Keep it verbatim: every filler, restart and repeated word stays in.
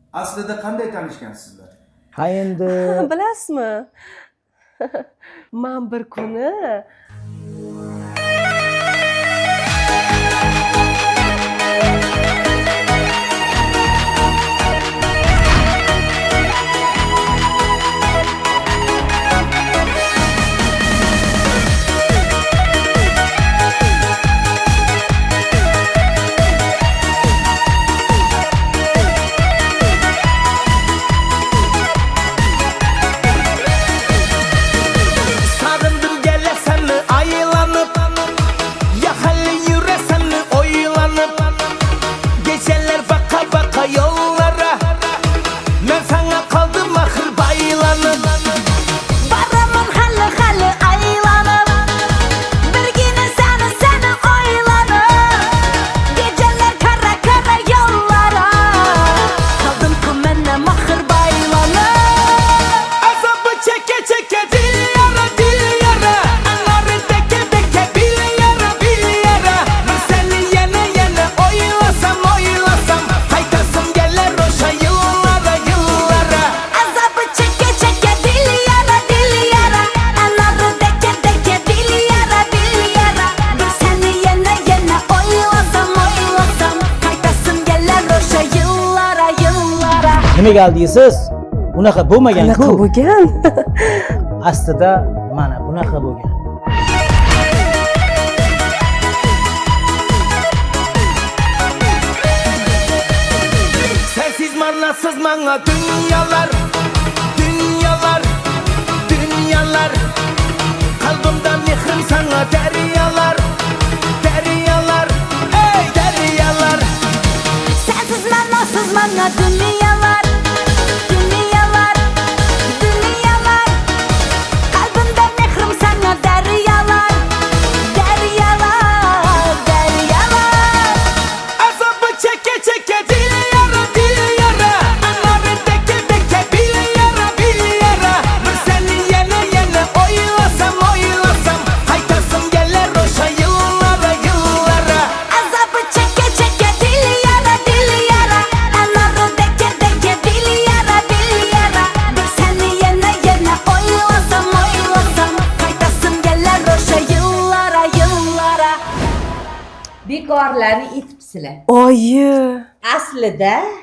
Aslida qanday tanishgansizlar? Ha endi Bilasizmi? Men bir kuni Sarıldım gelesen mi ayılanıp, ya hali yüresen mi oylanıp, geceler baka baka yollara, ben sana kaldım ahır baylanıp. Baramın halı halı aylanıp, bir yine seni seni oylanıp, geceler kara kara yollara, kaldım kumene mahır baylanıp. Azabı çeke çeke dil yara dil yara, anları deke deke bil yara bil yara. Ben seni yene yene oylasam oylasam, haytasım gelir roşa yıllara yıllara. Azabı çeke çeke dil yara dil yara, anarı deke deke bil yara bil yara. Bir seni yene yene oylasam oylasam, kaytasım gelir roşa yıllara yıllara. nima deysiz? Unaqa qanaqa bo'lmagan-ku. bo'lgan? Aslida mana bunaqa bo'lgan. Sensiz manasız bana dünyalar, dünyalar, dünyalar. Kalbimde mihrim sana deryalar, deryalar, ey deryalar. Sensiz manasız bana dünyalar, dünyalar, dünyalar. Kalbimde mehrim sana deryalar, deryalar, deryalar. Azabı çeke çeke dil yara dil yara, anları deke deke bil yara bil yara. Ben seni yene yene oylasam oylasam, haytasım gelir roşa yıllara yıllara. Azabı çeke çeke dil yara dil yara, anarı deke deke bil yara bil yara. Bir seni yene yene oylasam oylasam, kaytasım gelir roşa yıllara yıllara. Bekorlarni etibsizlar. Oyi. Aslida